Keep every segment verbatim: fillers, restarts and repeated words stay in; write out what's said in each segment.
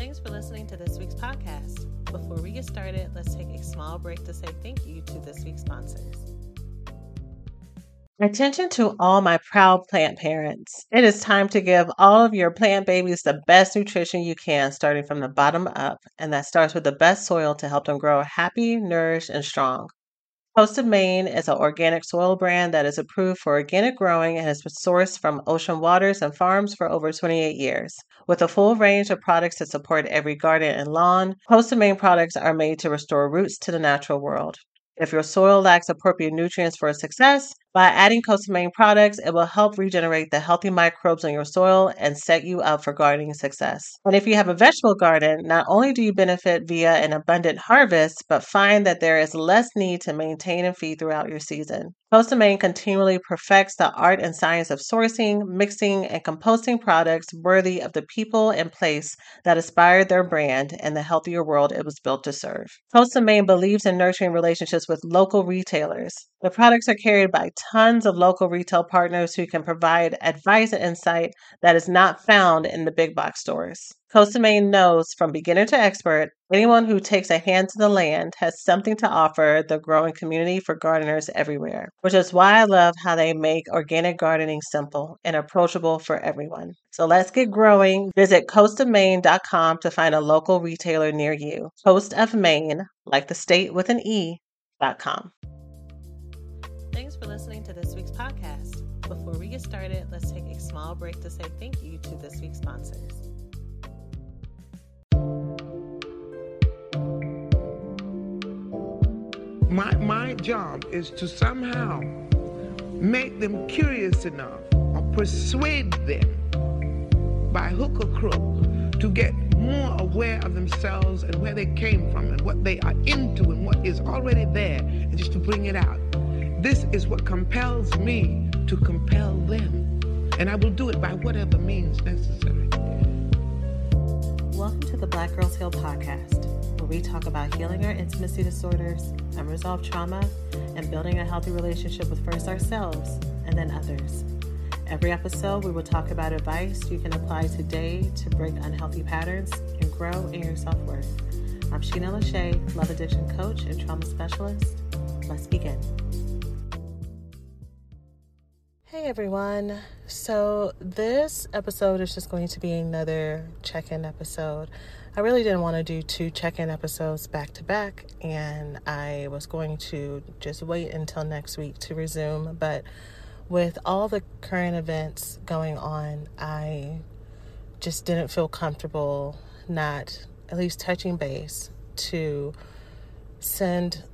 Thanks for listening to this week's podcast. Before we get started, let's take a small break to say thank you to this week's sponsors. Attention to all my proud plant parents. It is time to give all of your plant babies the best nutrition you can, starting from the bottom up, and that starts with the best soil to help them grow happy, nourished, and strong. Coast of Maine is an organic soil brand that is approved for organic growing and has been sourced from ocean waters and farms for over twenty-eight years. With a full range of products to support every garden and lawn, Coast of Maine products are made to restore roots to the natural world. If your soil lacks appropriate nutrients for success, by adding Coast of Maine products, it will help regenerate the healthy microbes in your soil and set you up for gardening success. And if you have a vegetable garden, not only do you benefit via an abundant harvest, but find that there is less need to maintain and feed throughout your season. Coast of Maine continually perfects the art and science of sourcing, mixing, and composting products worthy of the people and place that inspired their brand and the healthier world it was built to serve. Coast of Maine believes in nurturing relationships with local retailers. The products are carried by tons of local retail partners who can provide advice and insight that is not found in the big box stores. Coast of Maine knows from beginner to expert, anyone who takes a hand to the land has something to offer the growing community for gardeners everywhere, which is why I love how they make organic gardening simple and approachable for everyone. So let's get growing. Visit coast of maine dot com to find a local retailer near you. Coast of Maine, like the state with an E, dot com. Thanks for listening to this week's podcast. Before we get started, let's take a small break to say thank you to this week's sponsors. My, my job is to somehow make them curious enough or persuade them by hook or crook to get more aware of themselves and where they came from and what they are into and what is already there, and just to bring it out. This is what compels me to compel them, and I will do it by whatever means necessary. Welcome to the Black Girls Heal podcast, where we talk about healing our intimacy disorders, unresolved trauma, and building a healthy relationship with first ourselves and then others. Every episode, we will talk about advice you can apply today to break unhealthy patterns and grow in your self-worth. I'm Sheena Lachey, love addiction coach and trauma specialist. Let's begin. Hey everyone. So this episode is just going to be another check-in episode. I really didn't want to do two check-in episodes back to back, and I was going to just wait until next week to resume, but with all the current events going on, I just didn't feel comfortable not at least touching base to send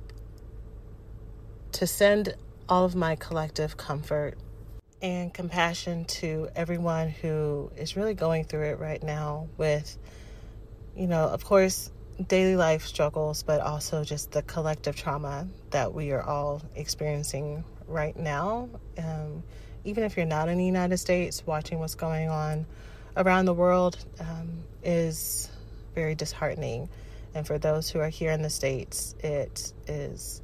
to send all of my collective comfort and compassion to everyone who is really going through it right now with, you know, of course, daily life struggles, but also just the collective trauma that we are all experiencing right now. Um, even if you're not in the United States, watching what's going on around the world um, is very disheartening. And for those who are here in the States, it is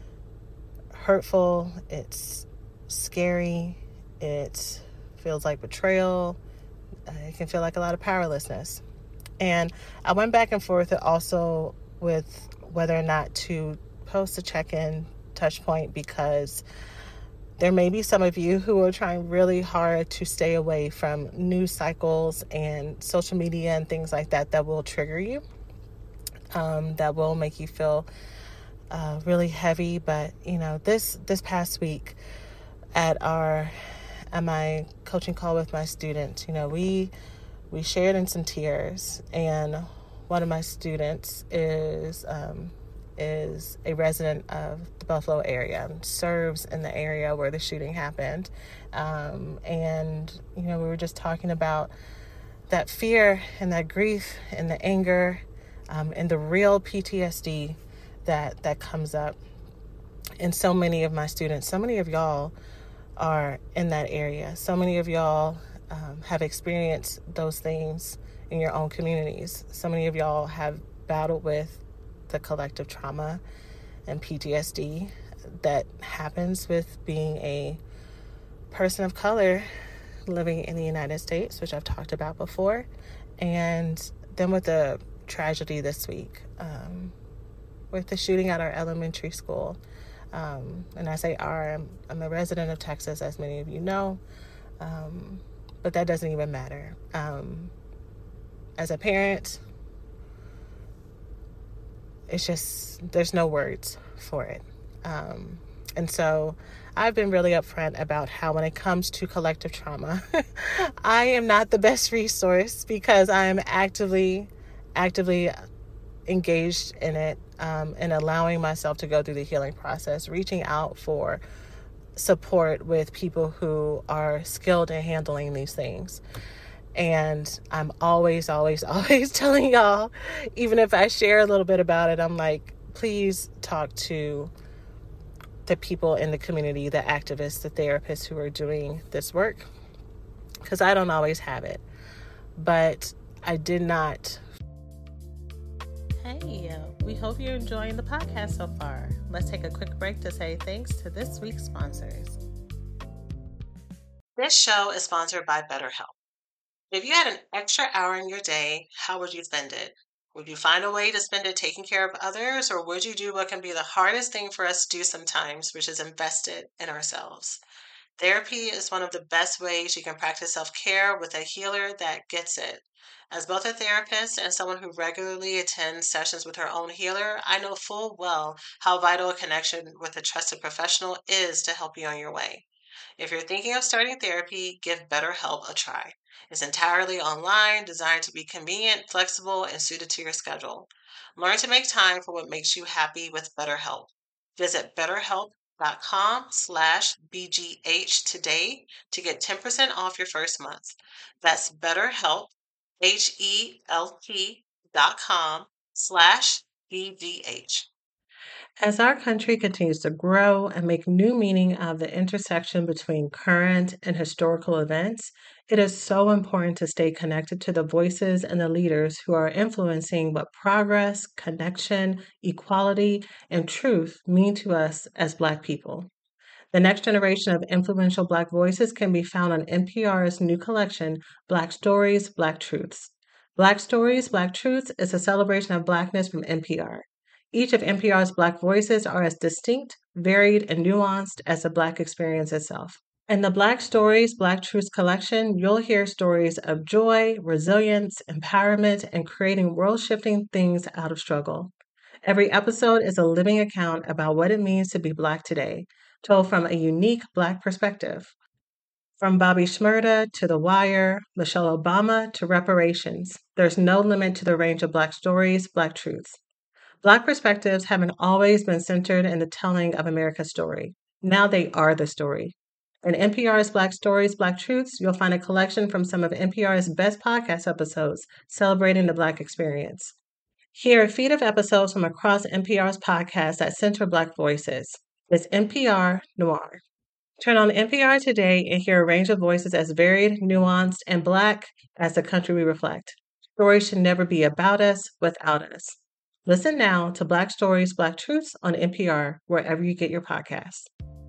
hurtful, it's scary, it feels like betrayal, uh, it can feel like a lot of powerlessness. And I went back and forth also with whether or not to post a check-in touch point, because there may be some of you who are trying really hard to stay away from news cycles and social media and things like that that will trigger you, um, that will make you feel uh, really heavy. But, you know, this this past week at our at my coaching call with my students, you know, we we shared in some tears, and one of my students is um, is a resident of the Buffalo area, serves in the area where the shooting happened, um, and you know, we were just talking about that fear and that grief and the anger um, and the real P T S D that that comes up. And so many of my students, so many of y'all are in that area. So many of y'all um, have experienced those things in your own communities. So many of y'all have battled with the collective trauma and P T S D that happens with being a person of color living in the United States, which I've talked about before. And then with the tragedy this week, um, with the shooting at our elementary school. Um, and I say our, I'm, I'm a resident of Texas, as many of you know, um, but that doesn't even matter. Um, as a parent, it's just, there's no words for it. Um, and so I've been really upfront about how when it comes to collective trauma, I am not the best resource because I am actively, actively engaged in it, um, and allowing myself to go through the healing process, reaching out for support with people who are skilled in handling these things. And I'm always, always, always telling y'all, even if I share a little bit about it, I'm like, please talk to the people in the community, the activists, the therapists who are doing this work, because I don't always have it. But I did not. Hey, we hope you're enjoying the podcast so far. Let's take a quick break to say thanks to this week's sponsors. This show is sponsored by BetterHelp. If you had an extra hour in your day, how would you spend it? Would you find a way to spend it taking care of others, or would you do what can be the hardest thing for us to do sometimes, which is invest it in ourselves? Therapy is one of the best ways you can practice self-care with a healer that gets it. As both a therapist and someone who regularly attends sessions with her own healer, I know full well how vital a connection with a trusted professional is to help you on your way. If you're thinking of starting therapy, give BetterHelp a try. It's entirely online, designed to be convenient, flexible, and suited to your schedule. Learn to make time for what makes you happy with BetterHelp. Visit betterhelp.com slash BGH today to get ten percent off your first month. That's BetterHelp, H-E-L-P dot com slash BGH. As our country continues to grow and make new meaning of the intersection between current and historical events, it is so important to stay connected to the voices and the leaders who are influencing what progress, connection, equality, and truth mean to us as Black people. The next generation of influential Black voices can be found on N P R's new collection, Black Stories, Black Truths. Black Stories, Black Truths is a celebration of Blackness from N P R. Each of N P R's Black voices are as distinct, varied, and nuanced as the Black experience itself. In the Black Stories, Black Truths collection, you'll hear stories of joy, resilience, empowerment, and creating world-shifting things out of struggle. Every episode is a living account about what it means to be Black today, told from a unique Black perspective. From Bobby Shmurda to The Wire, Michelle Obama to reparations, there's no limit to the range of Black stories, Black truths. Black perspectives haven't always been centered in the telling of America's story. Now they are the story. In N P R's Black Stories, Black Truths, you'll find a collection from some of N P R's best podcast episodes celebrating the Black experience. Hear a feed of episodes from across N P R's podcasts that center Black voices. It's N P R Noir. Turn on N P R today and hear a range of voices as varied, nuanced, and Black as the country we reflect. Stories should never be about us, without us. Listen now to Black Stories, Black Truths on N P R, wherever you get your podcasts.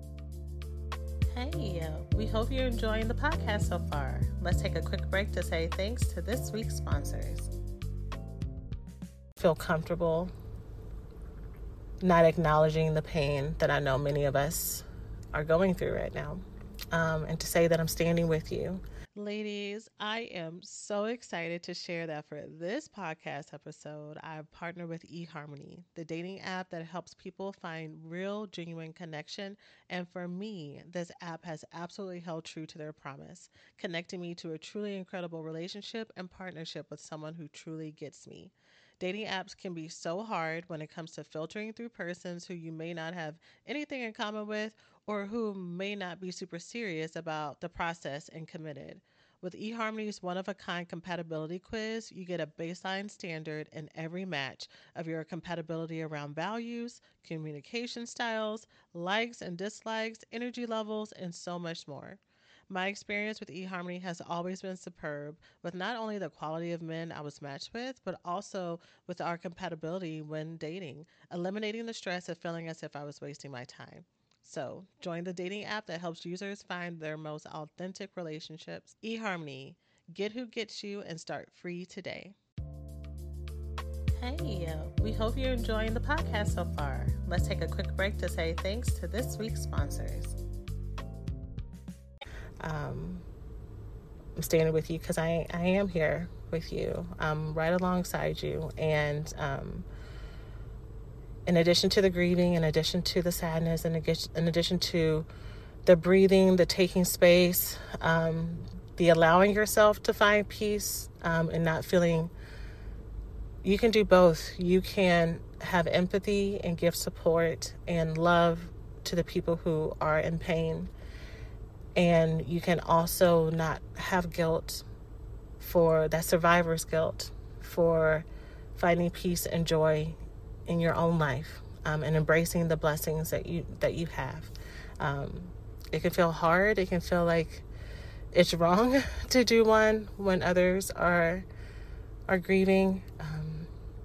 Hey, we hope you're enjoying the podcast so far. Let's take a quick break to say thanks to this week's sponsors. Feel comfortable not acknowledging the pain that I know many of us are going through right now, um, and to say that I'm standing with you. Ladies, I am so excited to share that for this podcast episode, I've partnered with eHarmony, the dating app that helps people find real, genuine connection. And for me, this app has absolutely held true to their promise, connecting me to a truly incredible relationship and partnership with someone who truly gets me. Dating apps can be so hard when it comes to filtering through persons who you may not have anything in common with or who may not be super serious about the process and committed. With eHarmony's one-of-a-kind compatibility quiz, you get a baseline standard in every match of your compatibility around values, communication styles, likes and dislikes, energy levels, and so much more. My experience with eHarmony has always been superb, with not only the quality of men I was matched with, but also with our compatibility when dating, eliminating the stress of feeling as if I was wasting my time. So, join the dating app that helps users find their most authentic relationships. eHarmony, get who gets you and start free today. Hey, we hope you're enjoying the podcast so far. Let's take a quick break to say thanks to this week's sponsors. Um, I'm standing with you because I, I am here with you. I'm right alongside you. And um, in addition to the grieving, in addition to the sadness, in addition, in addition to the breathing, the taking space, um, the allowing yourself to find peace um, and not feeling, you can do both. You can have empathy and give support and love to the people who are in pain. And you can also not have guilt for that survivor's guilt for finding peace and joy in your own life um, and embracing the blessings that you that you have. Um, it can feel hard. It can feel like it's wrong to do one when others are are grieving. Um,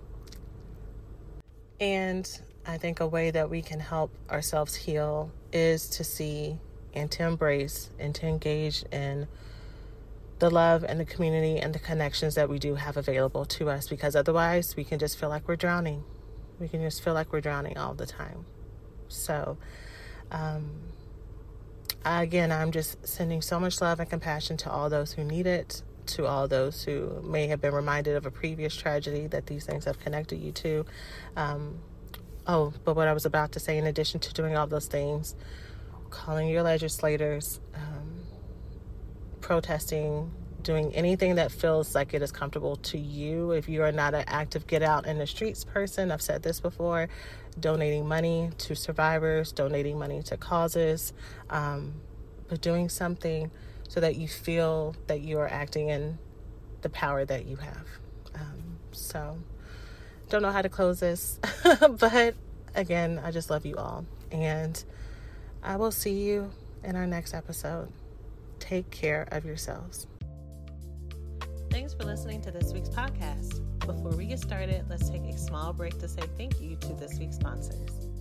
and I think a way that we can help ourselves heal is to see and to embrace and to engage in the love and the community and the connections that we do have available to us, because otherwise we can just feel like we're drowning. We can just feel like we're drowning all the time. So, um, again, I'm just sending so much love and compassion to all those who need it, to all those who may have been reminded of a previous tragedy that these things have connected you to. Um, oh, but what I was about to say, in addition to doing all those things, calling your legislators, um, protesting, doing anything that feels like it is comfortable to you. If you are not an active get out in the streets person, I've said this before, donating money to survivors, donating money to causes, um, but doing something so that you feel that you are acting in the power that you have. Um, so, don't know how to close this, but again, I just love you all. And I will see you in our next episode. Take care of yourselves. Thanks for listening to this week's podcast. Before we get started, let's take a small break to say thank you to this week's sponsors.